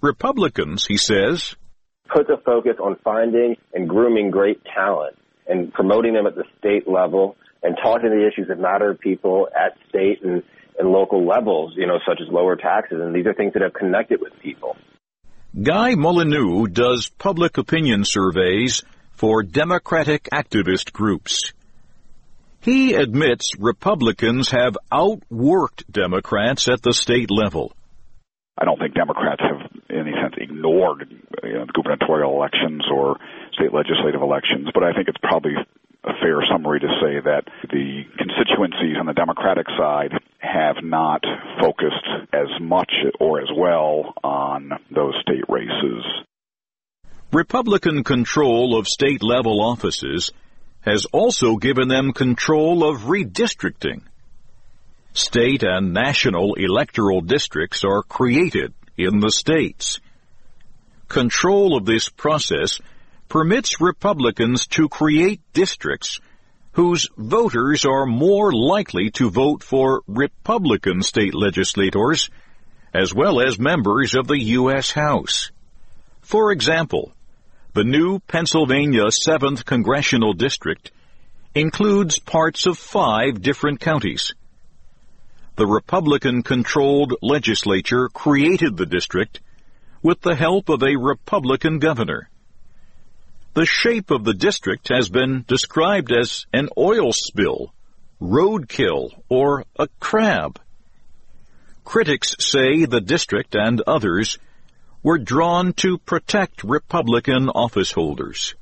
Republicans, he says, put the focus on finding and grooming great talent and promoting them at the state level and talking to the issues that matter to people at state and, and local levels, you know, such as lower taxes. And these are things that have connected with people. Guy Molyneux does public opinion surveys for Democratic activist groups. He admits Republicans have outworked Democrats at the state level. I don't think Democrats have, in any sense, ignored you know, gubernatorial elections or state legislative elections, but I think it's probably a fair summary to say that the constituencies on the Democratic side have not focused as much or as well on those state races. Republican control of state-level offices has also given them control of redistricting. State and national electoral districts are created in the states. Control of this process permits Republicans to create districts whose voters are more likely to vote for Republican state legislators as well as members of the U S House. For example, the new Pennsylvania seventh Congressional District includes parts of five different counties. The Republican-controlled legislature created the district with the help of a Republican governor. The shape of the district has been described as an oil spill, roadkill, or a crab. Critics say the district and others were drawn to protect Republican office holders.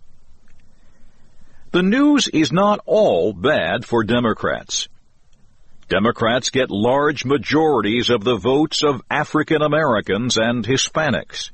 The news is not all bad for Democrats. Democrats get large majorities of the votes of African Americans and Hispanics.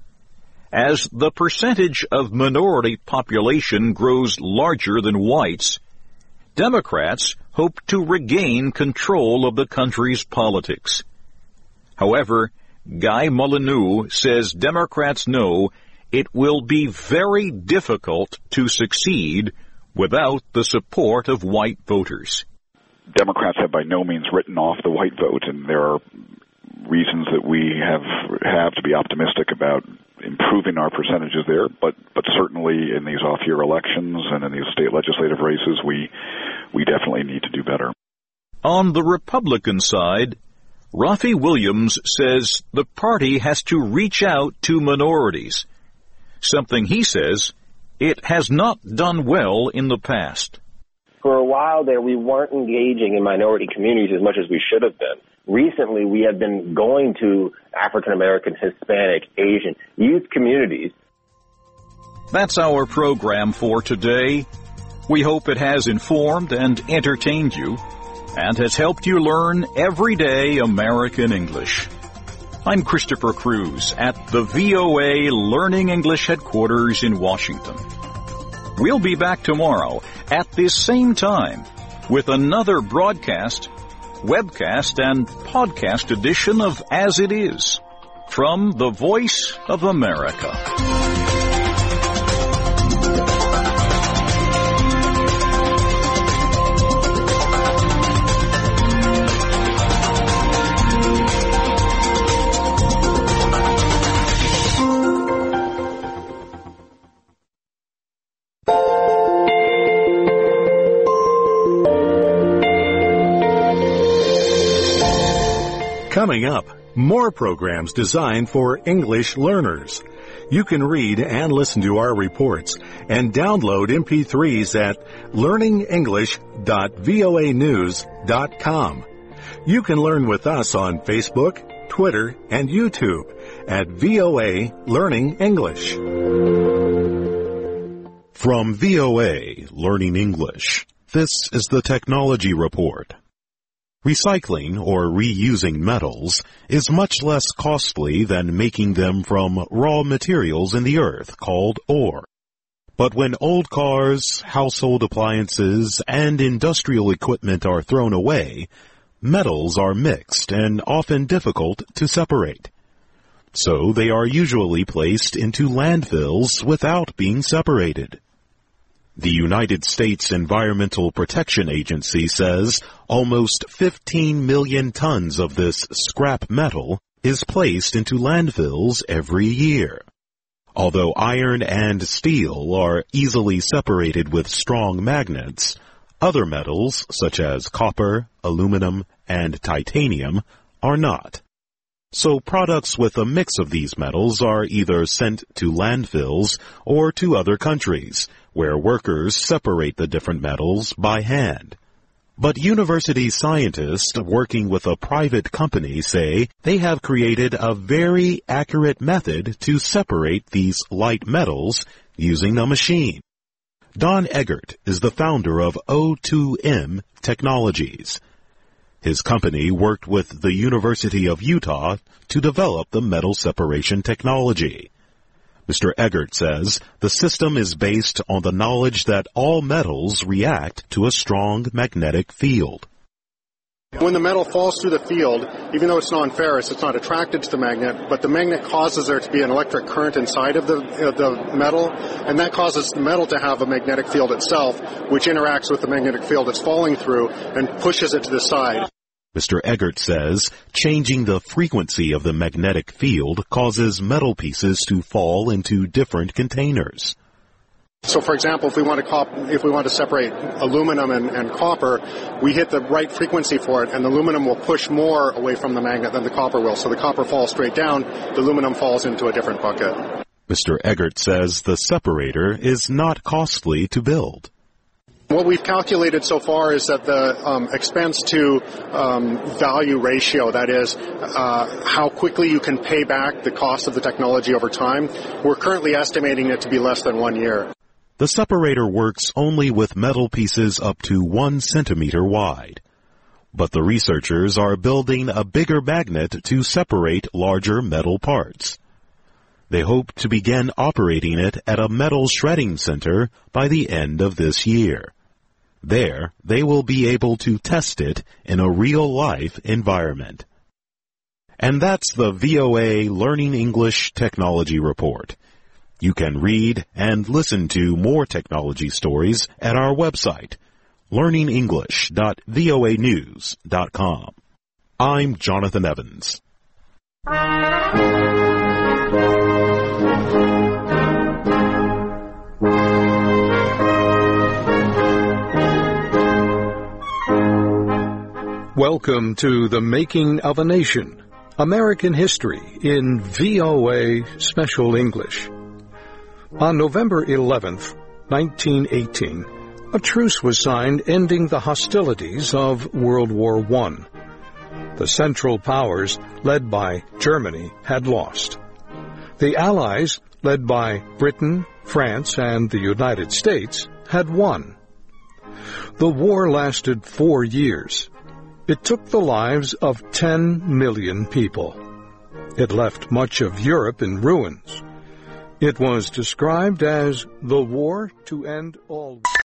As the percentage of minority population grows larger than whites, Democrats hope to regain control of the country's politics. However, Guy Molyneux says Democrats know it will be very difficult to succeed without the support of white voters. Democrats have by no means written off the white vote, and there are reasons that we have have to be optimistic about improving our percentages there, but but certainly in these off-year elections and in these state legislative races, we we definitely need to do better. On the Republican side, Rafi Williams says the party has to reach out to minorities, something he says it has not done well in the past. For a while there, we weren't engaging in minority communities as much as we should have been. Recently, we have been going to African American, Hispanic, Asian youth communities. That's our program for today. We hope it has informed and entertained you and has helped you learn everyday American English. I'm Christopher Cruz at the V O A Learning English headquarters in Washington. We'll be back tomorrow at this same time with another broadcast, webcast, and podcast edition of As It Is from the Voice of America. Coming up, more programs designed for English learners. You can read and listen to our reports and download M P threes at learning english dot voa news dot com. You can learn with us on Facebook, Twitter, and YouTube at V O A Learning English. From V O A Learning English, this is the Technology Report. Recycling or reusing metals is much less costly than making them from raw materials in the earth called ore. But when old cars, household appliances, and industrial equipment are thrown away, metals are mixed and often difficult to separate. So they are usually placed into landfills without being separated. The United States Environmental Protection Agency says almost fifteen million tons of this scrap metal is placed into landfills every year. Although iron and steel are easily separated with strong magnets, other metals, such as copper, aluminum, and titanium, are not. So products with a mix of these metals are either sent to landfills or to other countries, where workers separate the different metals by hand. But university scientists working with a private company say they have created a very accurate method to separate these light metals using a machine. Don Eggert is the founder of O two M Technologies. His company worked with the University of Utah to develop the metal separation technology. Mister Eggert says the system is based on the knowledge that all metals react to a strong magnetic field. When the metal falls through the field, even though it's non-ferrous, it's not attracted to the magnet, but the magnet causes there to be an electric current inside of the, uh, the metal, and that causes the metal to have a magnetic field itself, which interacts with the magnetic field it's falling through and pushes it to the side. Mister Eggert says changing the frequency of the magnetic field causes metal pieces to fall into different containers. So, for example, if we want to cop- if we want to separate aluminum and, and copper, we hit the right frequency for it, and the aluminum will push more away from the magnet than the copper will. So the copper falls straight down, the aluminum falls into a different bucket. Mister Eggert says the separator is not costly to build. What we've calculated so far is that the um, expense to um, value ratio, that is, uh, how quickly you can pay back the cost of the technology over time, we're currently estimating it to be less than one year. The separator works only with metal pieces up to one centimeter wide. But the researchers are building a bigger magnet to separate larger metal parts. They hope to begin operating it at a metal shredding center by the end of this year. There, they will be able to test it in a real-life environment. And that's the V O A Learning English Technology Report. You can read and listen to more technology stories at our website, learning english dot voa news dot com. I'm Jonathan Evans. Welcome to The Making of a Nation, American History in V O A Special English. On November eleventh, nineteen eighteen, a truce was signed ending the hostilities of World War One. The Central Powers, led by Germany, had lost. The Allies, led by Britain, France, and the United States, had won. The war lasted four years. It took the lives of ten million people. It left much of Europe in ruins. It was described as the war to end all...